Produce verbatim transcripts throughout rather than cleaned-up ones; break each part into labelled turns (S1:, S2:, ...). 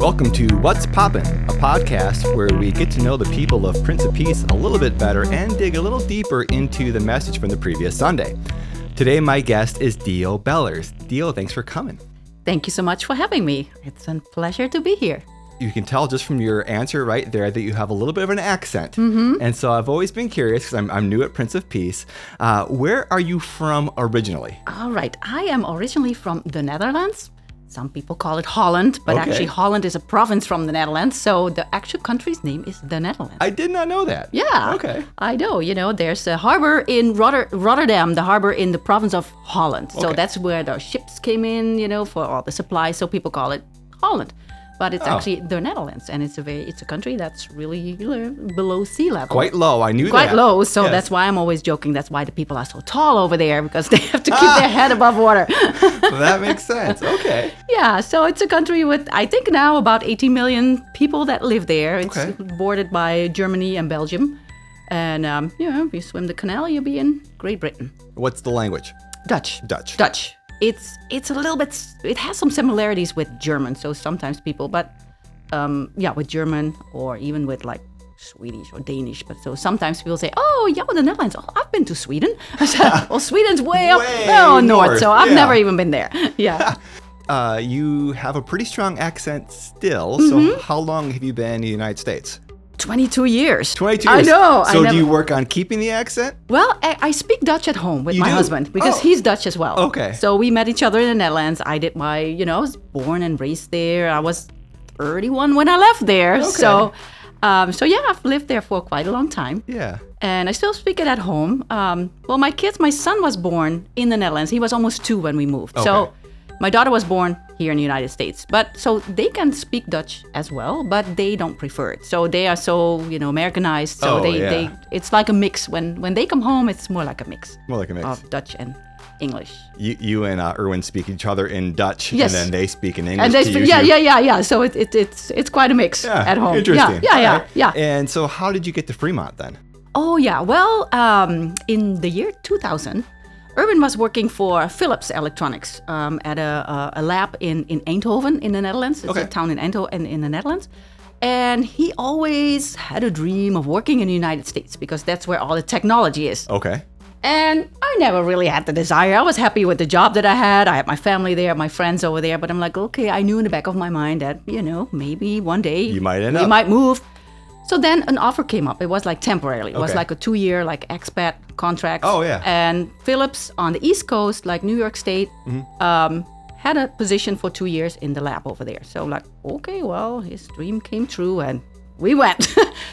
S1: Welcome to What's Poppin', a podcast where we get to know the people of Prince of Peace a little bit better and dig a little deeper into the message from the previous Sunday. Today, my guest is Dio Bellers. Dio, thanks for coming.
S2: Thank you so much for having me. It's a pleasure to be here.
S1: You can tell just from your answer right there that you have a little bit of an accent.
S2: Mm-hmm.
S1: And so I've always been curious, because I'm, I'm new at Prince of Peace. Uh, where are you from originally?
S2: All right. I am originally from the Netherlands. Some people call it Holland, but
S1: Okay.
S2: actually Holland is a province from the Netherlands. So the actual country's name is the Netherlands.
S1: I did not know that.
S2: Yeah.
S1: Okay.
S2: I know. You know, there's a harbor in Rotter- Rotterdam, the harbor in the province of Holland. So
S1: Okay.
S2: that's where the ships came in, you know, for all the supplies. So people call it Holland. But it's
S1: Oh.
S2: actually the Netherlands, and it's a very, it's a country that's really uh, below sea level.
S1: Quite low. I knew
S2: Quite
S1: that.
S2: low, so
S1: Yes.
S2: that's why I'm always joking. That's why the people are so tall over there, because they have to keep their head above water.
S1: Well, that makes sense. Okay.
S2: Yeah, so it's a country with, I think now, about eighteen million people that live there. It's
S1: Okay.
S2: bordered by Germany and Belgium. And, um, you know, if you swim the canal, you'll be in Great Britain.
S1: What's the language?
S2: Dutch.
S1: Dutch.
S2: Dutch. It's it's a little bit, it has some similarities with German, so sometimes people, but um, yeah, with German or even with like Swedish or Danish. But so sometimes people say, oh, yeah, well, the Netherlands, oh, I've been to Sweden. I said, well, Sweden's way up
S1: Way
S2: oh, north,
S1: north,
S2: so I've
S1: yeah.
S2: never even been there. Yeah.
S1: Uh, you have a pretty strong accent still.
S2: Mm-hmm.
S1: So how long have you been in the United States?
S2: twenty-two years.
S1: twenty-two
S2: I
S1: years.
S2: know.
S1: So
S2: I never,
S1: do you work on keeping the accent?
S2: Well, I, I speak Dutch at home with
S1: You
S2: my
S1: do?
S2: husband because
S1: Oh.
S2: he's Dutch as well.
S1: Okay.
S2: So we met each other in the Netherlands. I did my, you know, I was born and raised there. I was thirty-one when I left there.
S1: Okay.
S2: So, um, so yeah, I've lived there for quite a long time.
S1: Yeah.
S2: And I still speak it at home. Um, well, my kids, my son was born in the Netherlands. He was almost two when we moved. So
S1: Okay.
S2: my daughter was born here in the United States. But so they can speak Dutch as well, but they don't prefer it. So they are so, you know, Americanized. So
S1: Oh,
S2: they,
S1: yeah.
S2: they, it's like a mix. When when they come home, it's more like a mix
S1: More like a mix.
S2: of Dutch and English.
S1: You, you and uh, Erwin speak each other in Dutch,
S2: Yes.
S1: and then they speak in English.
S2: And they
S1: to
S2: speak,
S1: use
S2: yeah,
S1: you.
S2: yeah, yeah, yeah. So it, it, it's it's quite a mix
S1: Yeah,
S2: at home.
S1: Interesting.
S2: Yeah, yeah, yeah,
S1: All right.
S2: yeah.
S1: And so how did you get to Fremont then?
S2: Oh, yeah. Well, um, in the year two thousand, Urban was working for Philips Electronics um, at a, a, a lab in, in Eindhoven in the Netherlands. It's
S1: Okay.
S2: a town in Eindhoven in, in the Netherlands. And he always had a dream of working in the United States because that's where all the technology is.
S1: Okay.
S2: And I never really had the desire. I was happy with the job that I had. I had my family there, my friends over there. But I'm like, okay, I knew in the back of my mind that, you know, maybe one day
S1: You might end
S2: we
S1: up.
S2: might move. So then an offer came up. It was like temporarily. It was
S1: Okay.
S2: like a two-year like expat contract.
S1: Oh, yeah.
S2: And Philips on the East Coast, like New York State,
S1: Mm-hmm.
S2: um, had a position for two years in the lab over there. So like, okay, well, his dream came true, and we went.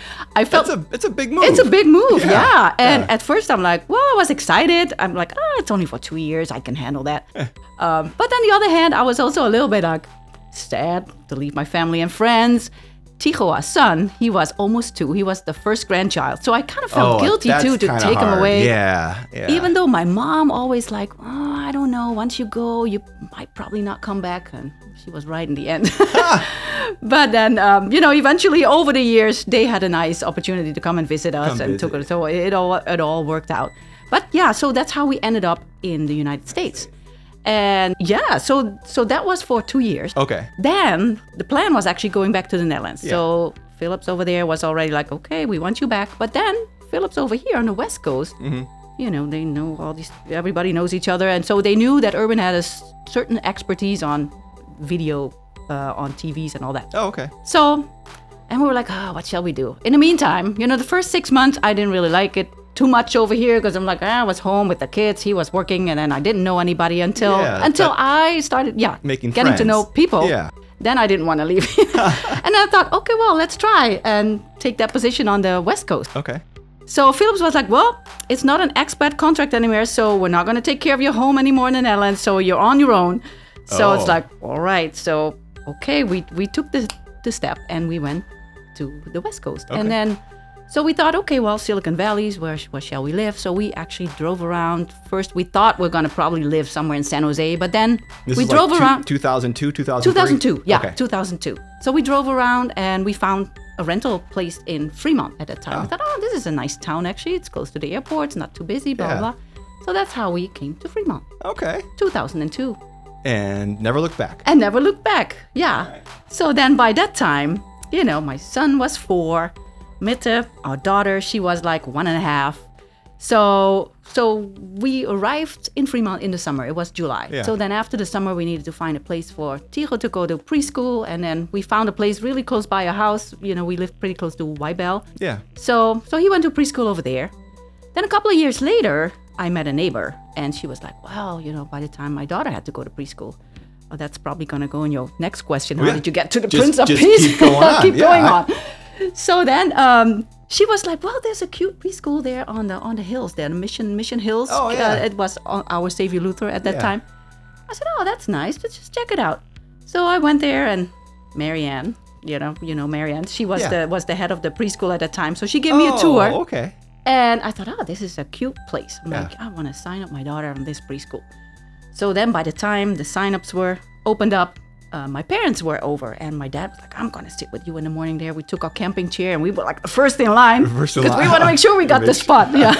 S2: I felt
S1: It's a it's a big move.
S2: it's a big move,
S1: Yeah,
S2: yeah. And
S1: yeah.
S2: at first I'm like, well, I was excited. I'm like, ah, it's only for two years. I can handle that. um, but on the other hand, I was also a little bit like sad to leave my family and friends. Ticho, our son, he was almost two. He was the first grandchild. So I kind of felt
S1: Oh,
S2: guilty
S1: that's
S2: too to
S1: kinda
S2: take him
S1: hard.
S2: away.
S1: Yeah, yeah.
S2: Even though my mom always like, oh, I don't know, once you go, you might probably not come back. And she was right in the end. But then, um, you know, eventually over the years, they had a nice opportunity to come and visit us
S1: Come
S2: and
S1: visit.
S2: took it. So it all, it all worked out. But yeah, so that's how we ended up in the United States. And yeah, so so that was for two years.
S1: Okay.
S2: Then the plan was actually going back to the Netherlands.
S1: Yeah.
S2: So Philips over there was already like, okay, we want you back. But then Philips over here on the West Coast,
S1: Mm-hmm.
S2: you know, they know all these, everybody knows each other. And so they knew that Urban had a s- certain expertise on video, uh, on T Vs and all that.
S1: Oh, okay.
S2: So, and we were like, oh, what shall we do? In the meantime, you know, the first six months, I didn't really like it too much over here because I'm like, ah, I was home with the kids. He was working, and then I didn't know anybody until
S1: Yeah,
S2: until
S1: that-
S2: I started, yeah,
S1: Making
S2: getting to
S1: friends.
S2: know people.
S1: Yeah.
S2: Then I didn't want to leave. And I thought, okay, well, let's try and take that position on the West Coast.
S1: Okay.
S2: So Philips was like, well, it's not an expat contract anymore, so we're not going to take care of your home anymore in the Netherlands, so you're on your own. So
S1: Oh.
S2: it's like, all right. So, okay, we, we took the, the step and we went to the West Coast.
S1: Okay.
S2: And then, so we thought, okay, well, Silicon Valley's, where, where shall we live? So we actually drove around. First, we thought we are going to probably live somewhere in San Jose, but then
S1: This
S2: we
S1: is
S2: drove
S1: like two,
S2: around.
S1: two thousand two, two thousand three?
S2: two thousand two, yeah,
S1: Okay.
S2: two thousand two. So we drove around and we found a rental place in Fremont at that time.
S1: Oh.
S2: We thought, oh, this is a nice town, actually. It's close to the airport. It's not too busy, blah,
S1: Yeah.
S2: blah, blah. So that's how we came to Fremont,
S1: Okay.
S2: two thousand two.
S1: And never looked back.
S2: and never looked back. Yeah.
S1: Right.
S2: So then by that time, you know, my son was four. Mitte, our daughter, she was like one and a half. So so we arrived in Fremont in the summer. It was July.
S1: Yeah.
S2: So then after the summer, we needed to find a place for Tigo to go to preschool. And then we found a place really close by our house. You know, we lived pretty close to Wybell.
S1: Yeah.
S2: So so he went to preschool over there. Then a couple of years later, I met a neighbor, and she was like, well, you know, by the time my daughter had to go to preschool, oh, that's probably going to go in your next question. How
S1: Yeah.
S2: did you get to the
S1: Just-
S2: Prince of
S1: just
S2: Peace?
S1: keep going on.
S2: keep
S1: Yeah,
S2: going
S1: I-
S2: on. So then um, she was like, well, there's a cute preschool there on the on the hills there, the Mission Mission Hills.
S1: Oh, yeah.
S2: Uh, it was on Our Savior Luther at that
S1: Yeah.
S2: time. I said, oh, that's nice. Let's just check it out. So I went there, and Marianne, you know, you know Marianne, she was
S1: Yeah.
S2: the was the head of the preschool at that time. So she gave me a tour.
S1: Oh, okay.
S2: And I thought, oh, this is a cute place. I'm
S1: Yeah.
S2: like, I want to sign up my daughter on this preschool. So then by the time the signups were opened up, uh, my parents were over, and my dad was like, I'm going to sit with you in the morning there. We took our camping chair, and we were like first in line
S1: First in
S2: because we
S1: line.
S2: want to make sure we got the
S1: Make-
S2: spot. Yeah.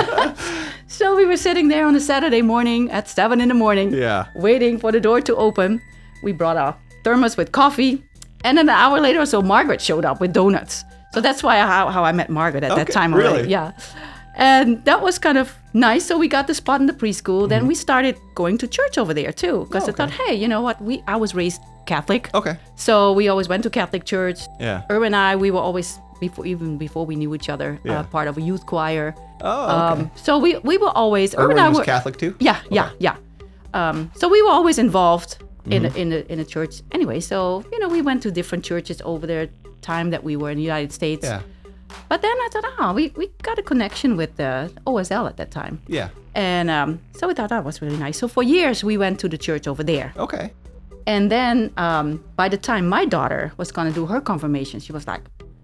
S2: So we were sitting there on a Saturday morning at seven in the morning,
S1: Yeah.
S2: waiting for the door to open. We brought our thermos with coffee, and then an hour later or so, Margaret showed up with donuts. So that's why how, how I met Margaret at that
S1: Okay,
S2: time already.
S1: really?
S2: Yeah. And that was kind of nice. So we got the spot in the preschool. Then we started going to church over there too. Because
S1: Mm-hmm. Oh,
S2: I thought, hey, you know what? We I was raised Catholic.
S1: Okay.
S2: So we always went to Catholic church.
S1: Yeah.
S2: Irwin and I, we were always, before even before we knew each other,
S1: Yeah.
S2: uh, part of a youth choir.
S1: Oh, okay.
S2: Um, so we, we were always, Irwin
S1: Irwin
S2: and I
S1: was
S2: were,
S1: Catholic too?
S2: yeah, yeah, yeah. Um, so we were always involved in
S1: Mm-hmm.
S2: a, in a, in a church anyway. So you know, we went to different churches over the time that we were in the United States.
S1: Yeah.
S2: But then I thought, oh, we, we got a connection with the O S L at that time,
S1: Yeah.
S2: and um, so we thought that was really nice. So for years we went to the church over there,
S1: Okay.
S2: and then um, by the time my daughter was gonna do her confirmation, she was like,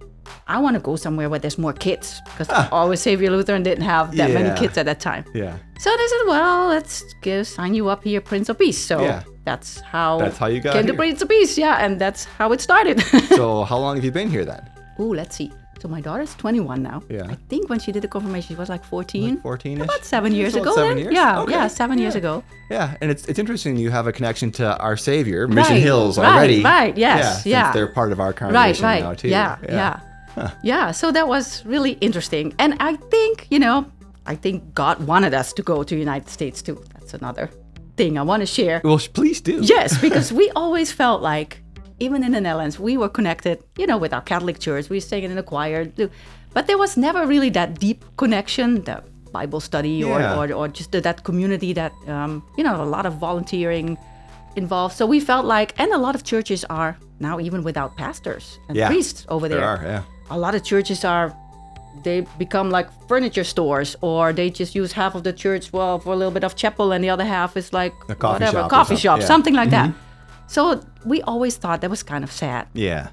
S2: I want to go somewhere where there's more kids because always Savior Lutheran didn't have that many
S1: Yeah.
S2: kids at that time.
S1: Yeah.
S2: So they said, well, let's give, sign you up here, Prince of Peace. So
S1: Yeah.
S2: that's how
S1: That's how you got
S2: came to
S1: here.
S2: Prince of Peace. Yeah, and that's how it started.
S1: So how long have you been here then?
S2: Ooh, let's see. So my daughter's twenty-one now.
S1: Yeah.
S2: I think when she did the confirmation, she was like fourteen.
S1: fourteen-ish?
S2: About seven years
S1: About
S2: ago.
S1: seven
S2: then.
S1: years?
S2: Yeah,
S1: Okay.
S2: yeah, seven years
S1: Yeah.
S2: ago.
S1: Yeah, and it's it's interesting you have a connection to our Savior, Mission
S2: Right,
S1: Hills
S2: right,
S1: already.
S2: right, yes,
S1: yeah. since
S2: yeah.
S1: they're part of our
S2: Right,
S1: congregation
S2: right.
S1: now too.
S2: Yeah, yeah. Yeah, so that was really interesting. And I think, you know, I think God wanted us to go to the United States too. That's another thing I want to share.
S1: Well, sh- please do.
S2: Yes, because we always felt like, even in the Netherlands, we were connected, you know, with our Catholic church. We were singing in the choir. too. But there was never really that deep connection, the Bible study or,
S1: Yeah.
S2: or, or just the, that community that, um, you know, a lot of volunteering involved. So we felt like, and a lot of churches are now even without pastors and
S1: Yeah,
S2: priests over there.
S1: There are, yeah.
S2: A lot of churches are, they become like furniture stores, or they just use half of the church, well, for a little bit of chapel, and the other half is like
S1: A coffee
S2: whatever,
S1: shop or
S2: coffee
S1: something,
S2: shop,
S1: yeah.
S2: something like that. So we always thought that was kind of sad.
S1: Yeah.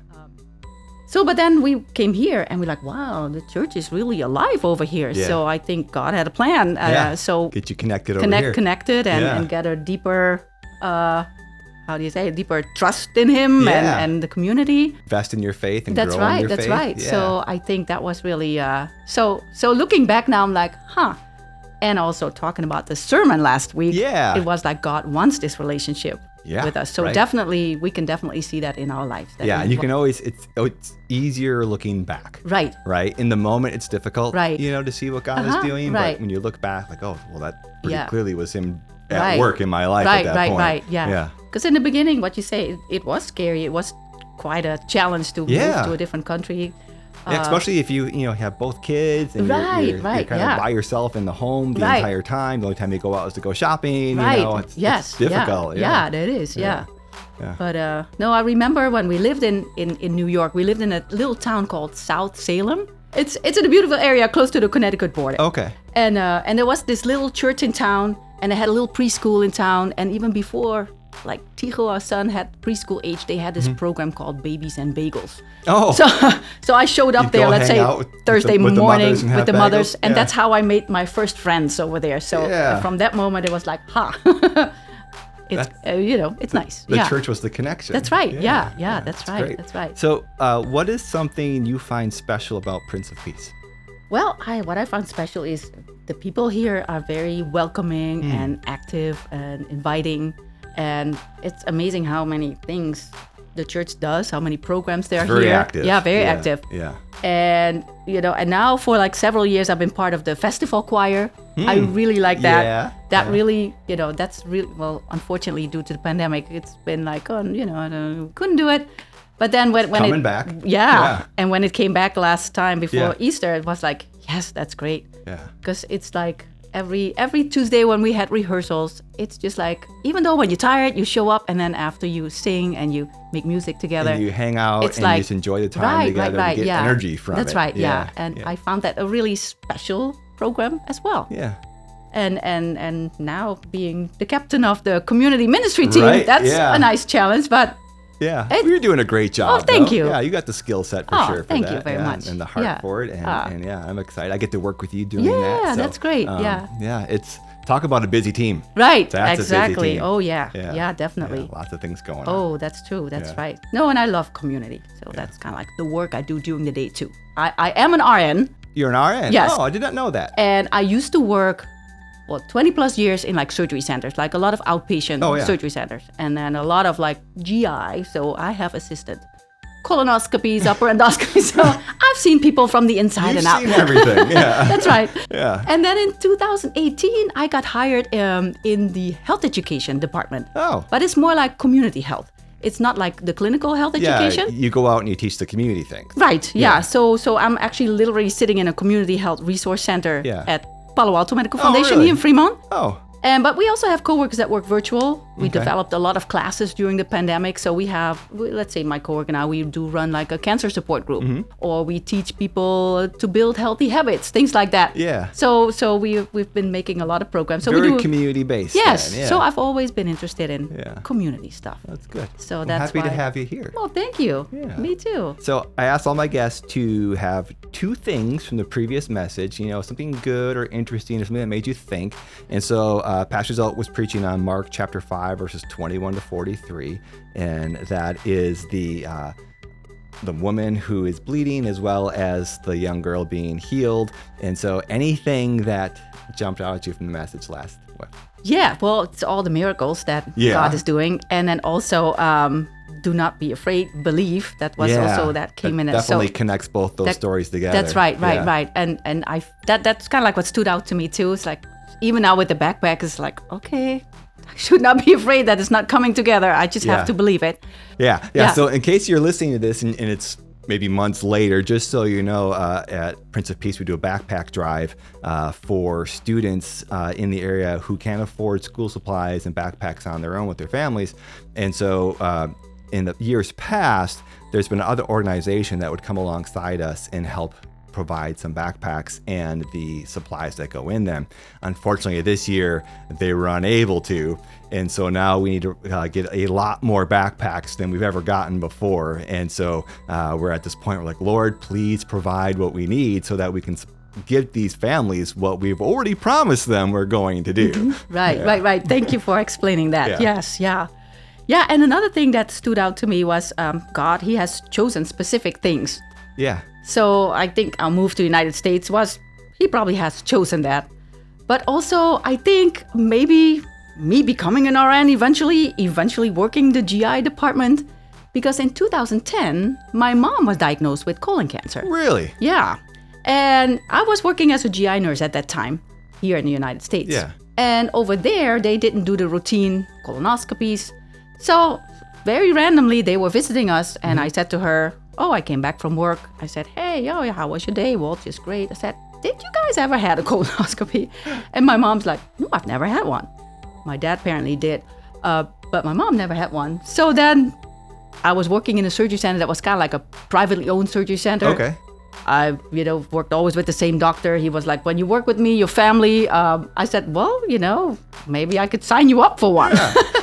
S2: So, but then we came here and we're like, wow, the church is really alive over here.
S1: Yeah.
S2: So I think God had a plan. Uh,
S1: Yeah.
S2: So
S1: Get you connected over
S2: connect,
S1: here.
S2: connected, and,
S1: Yeah.
S2: and get a deeper, uh, how do you say, deeper trust in Him
S1: Yeah.
S2: and, and the community.
S1: Invest in your faith and
S2: That's
S1: grow in
S2: right.
S1: your
S2: That's
S1: faith.
S2: right.
S1: Yeah.
S2: So I think that was really uh, so. So looking back now, I'm like, huh. And also talking about the sermon last week.
S1: Yeah.
S2: It was like God wants this relationship
S1: Yeah,
S2: with us. So
S1: right.
S2: definitely, we can definitely see that in our lives. that
S1: yeah,
S2: we
S1: and you
S2: wa-
S1: can always it's oh, it's easier looking back.
S2: Right.
S1: Right. In the moment, it's difficult.
S2: Right.
S1: You know, to see what God
S2: Uh-huh,
S1: is doing.
S2: right.
S1: But when you look back, like, oh, well, that pretty
S2: Yeah.
S1: clearly was Him at
S2: Right.
S1: work in my life
S2: Right.
S1: at that
S2: right.
S1: point.
S2: Right. Yeah.
S1: Yeah.
S2: Because in the beginning, what you say, it, it was scary. It was quite a challenge to
S1: Yeah.
S2: move to a different country.
S1: Yeah, especially if you you know have both kids and you're,
S2: Right,
S1: you're,
S2: right,
S1: you're kind
S2: yeah.
S1: of by yourself in the home the
S2: Right.
S1: entire time. The only time you go out is to go shopping.
S2: Right.
S1: You know, it's,
S2: yes.
S1: it's difficult.
S2: Yeah.
S1: Yeah.
S2: yeah, that is. Yeah.
S1: Yeah.
S2: But uh, no, I remember when we lived in, in, in New York, we lived in a little town called South Salem. It's it's in a beautiful area close to the Connecticut border.
S1: Okay.
S2: And uh, and there was this little church in town, and they had a little preschool in town. And even before, like Tigo, our son, had preschool age, they had this program called Babies and Bagels.
S1: Oh.
S2: So so I showed up
S1: You'd
S2: there,
S1: go
S2: let's
S1: hang
S2: say
S1: out with- with
S2: Thursday
S1: the- with the
S2: morning
S1: mothers and
S2: with
S1: have
S2: the mothers,
S1: bagels?
S2: and
S1: Yeah.
S2: that's how I made my first friends over there. So
S1: Yeah.
S2: from that moment, it was like, ha, it's uh, you know, it's nice.
S1: The
S2: yeah.
S1: church was the connection.
S2: That's right. Yeah, yeah, that's right,
S1: great.
S2: that's right.
S1: So, uh, what is something you find special about Prince of Peace?
S2: Well, I what I found special is the people here are very welcoming
S1: Hmm.
S2: and active and inviting. And it's amazing how many things the church does, how many programs there are
S1: Very
S2: here.
S1: active.
S2: Yeah, very
S1: Yeah,
S2: active.
S1: yeah.
S2: And, you know, and now for like several years, I've been part of the festival choir. I really like that.
S1: Yeah,
S2: That
S1: yeah.
S2: really, you know, that's really, well, unfortunately, due to the pandemic, it's been like, oh, you know, I don't, couldn't do it. But then when, when
S1: Coming
S2: it,
S1: back.
S2: Yeah,
S1: Yeah.
S2: And when it came back last time before
S1: Yeah.
S2: Easter, it was like, yes, that's great.
S1: Yeah.
S2: Because it's like every every Tuesday when we had rehearsals, it's just like, even though when you're tired, you show up, and then after you sing and you make music together,
S1: And you hang out
S2: it's
S1: and
S2: like,
S1: you just enjoy the time
S2: right,
S1: together
S2: right, right,
S1: to get
S2: yeah.
S1: energy from
S2: That's
S1: it.
S2: right, yeah.
S1: Yeah,
S2: And
S1: yeah.
S2: I found that a really special program as well.
S1: Yeah.
S2: And and and now being the captain of the community ministry team,
S1: Right,
S2: that's
S1: yeah.
S2: a nice challenge. But
S1: Yeah,
S2: It-
S1: you're doing a great job.
S2: Oh, thank
S1: though.
S2: you.
S1: Yeah, you got the skill set for
S2: Oh,
S1: sure. For
S2: thank
S1: that.
S2: you very
S1: yeah,
S2: much.
S1: And the heart
S2: Yeah.
S1: for it, and,
S2: Ah.
S1: and yeah, I'm excited. I get to work with you doing
S2: Yeah,
S1: that. so,
S2: that's great,
S1: um,
S2: yeah.
S1: yeah. It's talk about a busy team.
S2: right,
S1: That's a busy
S2: exactly.
S1: team.
S2: Oh yeah,
S1: Yeah,
S2: yeah, definitely.
S1: Yeah, lots of things going on.
S2: Oh, that's true. That's
S1: Yeah.
S2: right. No, and I love community. So that's kind of like the work I do during the day too. I, I am an R N,
S1: You're an R N.
S2: Yes.
S1: Oh, I did not know that.
S2: and I used to work, well, twenty plus years in like surgery centers, like a lot of outpatient
S1: Oh, yeah.
S2: surgery centers, and then a lot of like G I. So I have assisted colonoscopies, upper endoscopies. So I've seen people from the inside
S1: You've
S2: and out.
S1: seen everything. Yeah.
S2: That's right.
S1: Yeah.
S2: And then in two thousand eighteen, I got hired um, in the health education department.
S1: Oh.
S2: But it's more like community health. It's not like the clinical health
S1: Yeah,
S2: education.
S1: you go out and you teach the community things.
S2: Right. Yeah.
S1: Yeah.
S2: So so I'm actually literally sitting in a community health resource center
S1: Yeah.
S2: at Palo Alto Medical
S1: Oh,
S2: Foundation
S1: really?
S2: here in Fremont.
S1: Oh,
S2: And but we also have coworkers that work virtual. We
S1: Okay.
S2: developed a lot of classes during the pandemic. So we have, we- let's say, my coworker and I, we do run like a cancer support group,
S1: Mm-hmm.
S2: or we teach people to build healthy habits, things like that.
S1: Yeah.
S2: So so we we've been making a lot of programs. So
S1: very
S2: we do.
S1: community based.
S2: Yes.
S1: Then, yeah.
S2: So I've always been interested in
S1: Yeah.
S2: community stuff.
S1: That's good.
S2: So
S1: I'm
S2: that's
S1: happy to
S2: why-
S1: have you here.
S2: Well, thank you.
S1: Yeah.
S2: Me too.
S1: So I asked all my guests to have two things from the previous message, you know, something good or interesting or something that made you think. And so uh, Pastor Zelt was preaching on Mark chapter five, verses twenty-one to forty-three. And that is the uh, the woman who is bleeding as well as the young girl being healed. And so anything that jumped out at you from the message last what?
S2: Yeah. Well, it's all the miracles that
S1: Yeah.
S2: God is doing, and then also um, do not be afraid, believe. That was also that came in it.
S1: Definitely
S2: So
S1: connects both those
S2: that-
S1: stories together.
S2: that's right, right,
S1: Yeah.
S2: right. And and I that that's kind of like what stood out to me too. It's like even now with the backpack, it's like okay, I should not be afraid that it's not coming together. I just
S1: Yeah.
S2: have to believe it.
S1: Yeah, yeah.
S2: Yeah.
S1: So in case you're listening to this and, and it's maybe months later, just so you know, uh, at Prince of Peace, we do a backpack drive uh, for students uh, in the area who can't afford school supplies and backpacks on their own with their families. And so uh, in the years past, there's been another organization that would come alongside us and help provide some backpacks and the supplies that go in them. Unfortunately, this year they were unable to, and so now we need to uh, get a lot more backpacks than we've ever gotten before. And so uh, we're at this point, we're like, Lord, please provide what we need so that we can s- give these families what we've already promised them we're going to do.
S2: Right, right, right. Thank you for explaining that.
S1: Yeah.
S2: Yes, yeah. Yeah, and another thing that stood out to me was um, God, He has chosen specific things.
S1: Yeah.
S2: So I think our move to the United States was, He probably has chosen that. But also, I think maybe me becoming an R N eventually, eventually working the G I department, because in two thousand ten, my mom was diagnosed with colon cancer.
S1: Really?
S2: Yeah. And I was working as a G I nurse at that time here in the United States.
S1: Yeah.
S2: And over there, they didn't do the routine colonoscopies. So very randomly, they were visiting us. And I said to her, oh, I came back from work. I said, hey, yo, how was your day? Well, just great. I said, did you guys ever had a colonoscopy? And my mom's like, no, I've never had one. My dad apparently did. Uh, but my mom never had one. So then I was working in a surgery center that was kind of like a privately owned surgery center.
S1: Okay.
S2: I, you know, worked always with the same doctor. He was like, when you work with me, your family. Um, I said, well, you know, maybe I could sign you up for one.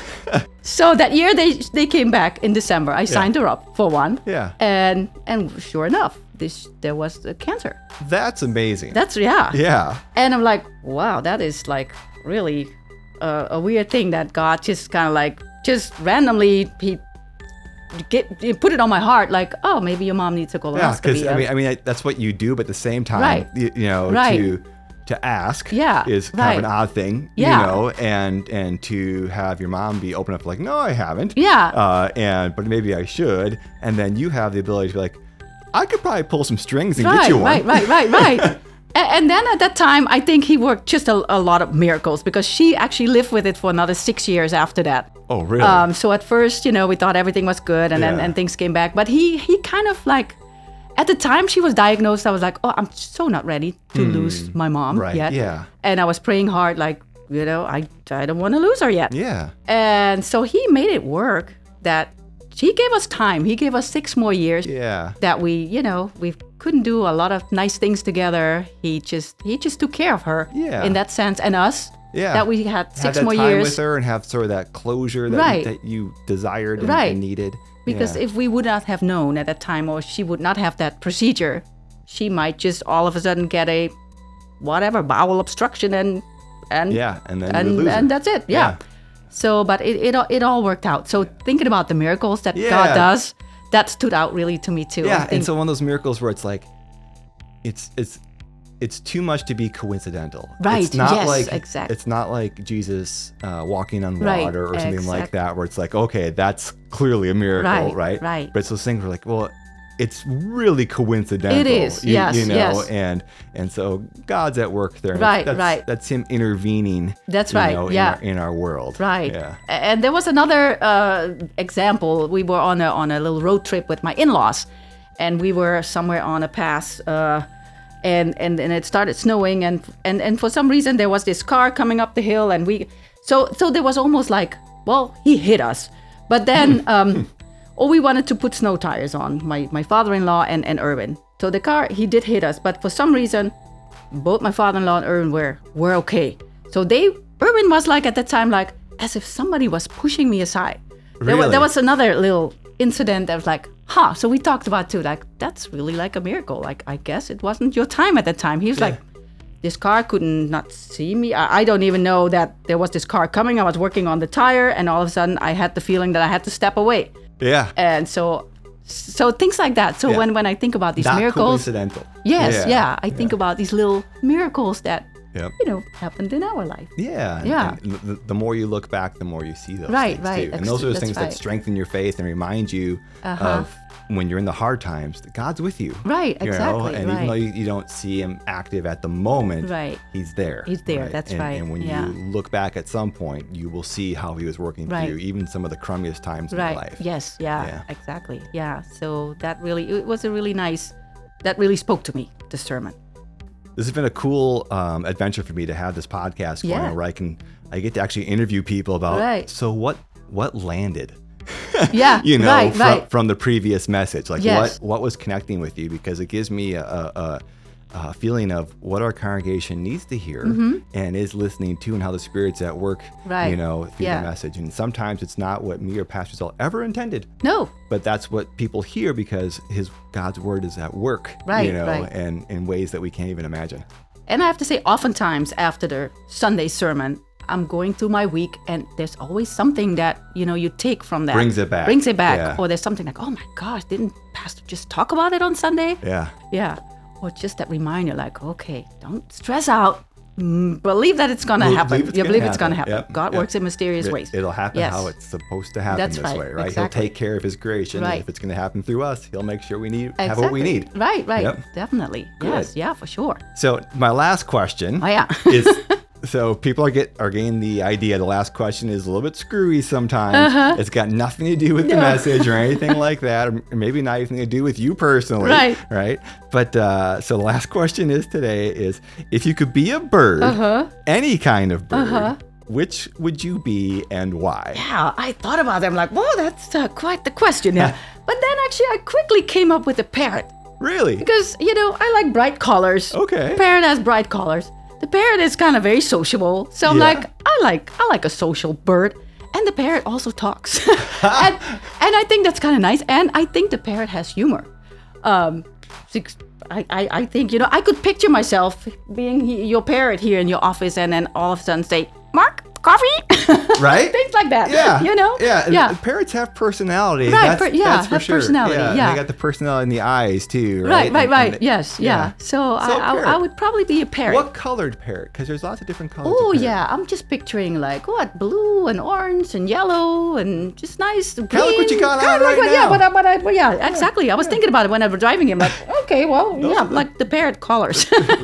S2: So that year they they came back in December. I signed her up for one.
S1: Yeah.
S2: And and sure enough, this there was the cancer.
S1: That's amazing.
S2: That's yeah.
S1: yeah.
S2: And I'm like, wow, that is like really uh, a weird thing that God just kind of like just randomly he get he put it on my heart like, oh, maybe your mom needs a
S1: Yeah,
S2: colonoscopy.
S1: because I mean, I mean, that's what you do, but at the same time,
S2: Right.
S1: you, you know,
S2: Right.
S1: to to ask
S2: Yeah,
S1: is kind of
S2: right.
S1: an odd thing,
S2: Yeah.
S1: you know, and and to have your mom be open up like, no, I haven't.
S2: Yeah.
S1: Uh, and but maybe I should. And then you have the ability to be like, I could probably pull some strings and
S2: right,
S1: get you one.
S2: right, right, right, right. A- And then at that time, I think he worked just a, a lot of miracles because she actually lived with it for another six years after that.
S1: Oh, really?
S2: Um, so at first, you know, we thought everything was good, and then
S1: Yeah.
S2: and things came back. But he he kind of like, at the time she was diagnosed, I was like, oh, I'm so not ready to lose my mom
S1: Right,
S2: yet.
S1: yeah.
S2: And I was praying hard, like, you know, I I don't want to lose her yet.
S1: yeah.
S2: And so he made it work. That he gave us time. He gave us six more years.
S1: Yeah.
S2: That we, you know, we couldn't do a lot of nice things together. He just he just took care of her.
S1: Yeah.
S2: In that sense, and us.
S1: Yeah.
S2: That we had six
S1: have that
S2: more
S1: time
S2: years.
S1: with her and have sort of that closure that,
S2: Right.
S1: that you desired and,
S2: Right.
S1: and needed.
S2: Because
S1: yeah.
S2: if we would not have known at that time, or she would not have that procedure, she might just all of a sudden get a whatever bowel obstruction and and
S1: yeah, and then you
S2: and,
S1: would lose
S2: and
S1: her.
S2: that's it. Yeah.
S1: Yeah.
S2: So, but it, it all- it all worked out. So thinking about the miracles that
S1: Yeah.
S2: God does, that stood out really to me too. I
S1: Yeah,
S2: think-
S1: and so one of those miracles where it's like, it's it's it's too much to be coincidental.
S2: Right,
S1: It's not
S2: yes,
S1: like
S2: exact-
S1: it's not like Jesus uh, walking on
S2: Right,
S1: water or something like
S2: exact-
S1: that, where it's like, okay, that's clearly a miracle,
S2: Right,
S1: right?
S2: right.
S1: But it's those things where like, well, it's really coincidental.
S2: It is,
S1: you,
S2: yes,
S1: you know,
S2: yes.
S1: and and so God's at work there.
S2: Right,
S1: that's,
S2: right.
S1: That's Him intervening.
S2: That's
S1: you
S2: right,
S1: know,
S2: yeah.
S1: In our, in our world.
S2: Right.
S1: Yeah.
S2: A- And there was another uh, example. We were on a on a little road trip with my in-laws, and we were somewhere on a pass, uh, and and and it started snowing, and and and for some reason there was this car coming up the hill, and we, so so there was almost like, well, he hit us, but then. Um, Or we wanted to put snow tires on, my, my father-in-law and, and Erwin. So the car, he did hit us, but for some reason, both my father-in-law and Erwin were, were okay. So they, Erwin was like at that time, like, as if somebody was pushing me aside. There, was,
S1: Really?
S2: there was another little incident that was like, huh. So we talked about too, like, that's really like a miracle. Like, I guess it wasn't your time at that time. He was like, this car couldn't not see me. I, I don't even know that there was this car coming. I was working on the tire, and all of a sudden I had the feeling that I had to step away.
S1: Yeah.
S2: And so, so things like that. So
S1: Yeah.
S2: when, when I think about these
S1: Not
S2: miracles,
S1: coincidental.
S2: yes,
S1: Yeah.
S2: yeah, I think about these little miracles that
S1: Yep.
S2: you know happened in our life.
S1: Yeah. and-
S2: Yeah.
S1: and the, the more you look back, the more you see those
S2: Right,
S1: things
S2: right.
S1: too. And
S2: Ex-
S1: those are those
S2: that's
S1: things that
S2: right.
S1: strengthen your faith and remind you
S2: Uh-huh.
S1: of when you're in the hard times, that God's with you.
S2: Right,
S1: You know?
S2: exactly,
S1: And even
S2: right.
S1: though you, you don't see Him active at the moment,
S2: Right.
S1: He's there.
S2: He's there, that's
S1: and,
S2: right,
S1: And when
S2: yeah.
S1: you look back at some point, you will see how He was working
S2: Right.
S1: through you, even some of the crummiest times in your
S2: Right.
S1: life.
S2: Yes. Yeah,
S1: Yeah.
S2: Exactly. Yeah. So that really, it was a really nice, that really spoke to me, the sermon.
S1: This has been a cool um, adventure for me to have this podcast going,
S2: Yeah.
S1: where I can I get to actually interview people about.
S2: Right.
S1: So what what landed?
S2: Yeah.
S1: you know,
S2: Right.
S1: from,
S2: right.
S1: from the previous message, like
S2: Yes.
S1: what what was connecting with you, because it gives me a, a, a feeling of what our congregation needs to hear and is listening to, and how the Spirit's at work.
S2: Mm-hmm. Right.
S1: You know, through
S2: Yeah.
S1: the message, and sometimes it's not what me or Pastor Zell ever intended.
S2: No.
S1: But that's what people hear because His God's word is at work.
S2: Right,
S1: You know,
S2: right.
S1: and in ways that we can't even imagine.
S2: And I have to say, oftentimes after the Sunday sermon, I'm going through my week, and there's always something that you know you take from that.
S1: Brings it back.
S2: Brings it back.
S1: Yeah.
S2: Or there's something like, oh my gosh, didn't Pastor just talk about it on Sunday?
S1: Yeah.
S2: Yeah. Or just that reminder, like, okay, don't stress out. Mm, believe that it's gonna
S1: Believe
S2: happen.
S1: it's
S2: you
S1: gonna
S2: believe it's gonna
S1: happen.
S2: happen.
S1: Yep,
S2: God
S1: yep.
S2: works in mysterious
S1: It,
S2: ways.
S1: it'll happen
S2: Yes.
S1: how it's supposed to happen
S2: That's
S1: this
S2: right,
S1: way, right?
S2: exactly.
S1: He'll take care of His creation. And
S2: Right.
S1: if it's going to happen through us, He'll make sure we need have what we need.
S2: Exactly. Right, right.
S1: Yep.
S2: Definitely. Yes, yeah, for sure.
S1: So my last question
S2: Oh, yeah.
S1: is, so people are get are getting the idea. The last question is a little bit screwy sometimes. It's got nothing to do with the
S2: Uh-huh. No.
S1: message or anything like that, or maybe not anything to do with you personally.
S2: Right.
S1: Right. But uh, so the last question is today is, if you could be a bird,
S2: Uh-huh.
S1: any kind of bird,
S2: Uh-huh.
S1: which would you be and why?
S2: Yeah, I thought about them like, whoa, that's uh, quite the question. Yeah. But then actually, I quickly came up with a parrot
S1: Really?
S2: because you know I like bright colors.
S1: Okay.
S2: The parrot has bright colors. The parrot is kind of very sociable, so I'm
S1: Yeah.
S2: like, I like, I like a social bird. And the parrot also talks, and and I think that's kind of nice. And I think the parrot has humor. Um, six- I, I, I think you know I could picture myself being he, your parrot here in your office, and then all of a sudden say, "Mark, coffee."
S1: Right?
S2: Things like that.
S1: Yeah.
S2: You know?
S1: Yeah. and
S2: Yeah.
S1: Parrots have personality.
S2: Right,
S1: That's,
S2: per- yeah,
S1: that's for
S2: have
S1: sure.
S2: personality,
S1: Yeah. and
S2: yeah.
S1: They got the personality in the eyes too, right?
S2: Right, right,
S1: And-
S2: right.
S1: and-
S2: yes, yeah. So, I, I,
S1: parrot.
S2: I would probably be a parrot.
S1: What colored parrot? Because there's lots of different colors. of
S2: Oh
S1: parrot.
S2: yeah, I'm just picturing like what blue and orange and yellow and just nice. Kind
S1: of like what you got
S2: kind
S1: on
S2: of like
S1: right
S2: what, yeah,
S1: now.
S2: but, I- but, I, but yeah, exactly. I was thinking about it when I was driving him. Like, okay, well, yeah, like the parrot colors.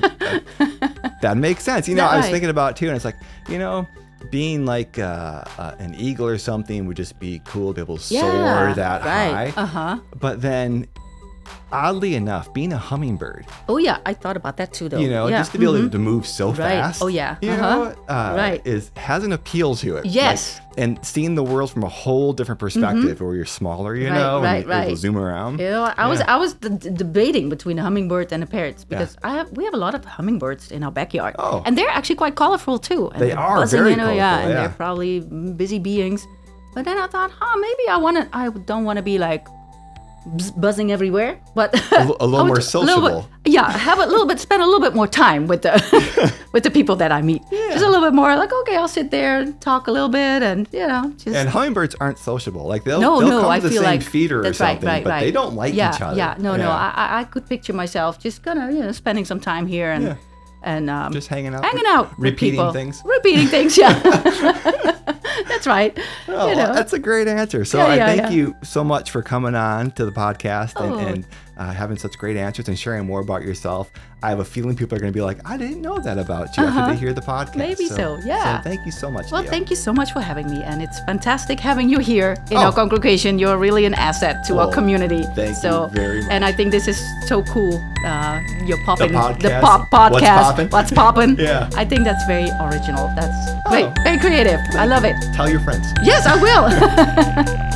S1: That makes sense. You know,
S2: That
S1: I was
S2: right.
S1: thinking about it too, and it's like, you know, being like uh, uh, an eagle or something would just be cool to be able to soar
S2: Yeah,
S1: that
S2: right.
S1: high.
S2: Uh huh.
S1: But then, oddly enough, being a hummingbird,
S2: Oh yeah, I thought about that too, though.
S1: you know,
S2: yeah.
S1: just to be able
S2: mhm.
S1: to move so
S2: Right.
S1: fast.
S2: Oh, yeah.
S1: You
S2: Uh-huh.
S1: know, uh,
S2: Right.
S1: is has an appeal to it.
S2: Yes.
S1: Like, and seeing the world from a whole different perspective, where you're smaller, you
S2: Right,
S1: know,
S2: right,
S1: and you're able to
S2: right.
S1: zoom around.
S2: You know, I was
S1: Yeah.
S2: I was d- d- debating between a hummingbird and a parrot because I have we have a lot of hummingbirds in our backyard,
S1: Oh.
S2: and they're actually quite colorful too. And
S1: They
S2: they're
S1: are
S2: buzzing,
S1: very
S2: you know, yeah,
S1: colorful,
S2: and
S1: yeah.
S2: they're probably busy beings. But then I thought, huh, maybe I want to. I don't want to be like bzz- buzzing everywhere, but
S1: A l- a little
S2: I would-
S1: more
S2: little
S1: sociable.
S2: bit- yeah, have a little bit, spend a little bit more time with the with the people that I meet. Just a little bit more, like okay, I'll sit there and talk a little bit, and you know, just
S1: And hummingbirds aren't sociable. Like they'll,
S2: no,
S1: they'll
S2: no,
S1: come
S2: I
S1: to the
S2: feel
S1: same
S2: like
S1: feeder or
S2: that's
S1: something,
S2: right, right,
S1: but
S2: right.
S1: they don't like
S2: yeah,
S1: each other.
S2: Yeah, no, no, I, I- I could picture myself just kind of, you know, spending some time here and
S1: Yeah.
S2: and um,
S1: Just hanging out,
S2: hanging out, with
S1: repeating
S2: people.
S1: things.
S2: repeating things. Yeah, that's right.
S1: Oh,
S2: you know.
S1: that's a great answer. So
S2: Yeah,
S1: I
S2: yeah,
S1: thank
S2: yeah.
S1: you so much for coming on to the podcast and,
S2: Oh.
S1: and uh, having such great answers and sharing more about yourself. I have a feeling people are going to be like, I didn't know that about you after they hear the podcast.
S2: Uh-huh. Maybe so, yeah.
S1: So thank you so much.
S2: Well,
S1: Dio.
S2: thank you so much for having me, and it's fantastic having you here in
S1: Oh.
S2: our congregation. You're really an asset to
S1: Oh,
S2: our community.
S1: thank you
S2: so,
S1: very much.
S2: And I think this is so cool. Uh, you're popping
S1: podcast?
S2: pop
S1: What's
S2: podcast.
S1: poppin'?
S2: What's poppin'?
S1: Yeah.
S2: I think that's very original. That's
S1: Oh.
S2: great, very creative. I love it.
S1: Tell your friends.
S2: Yes, I will.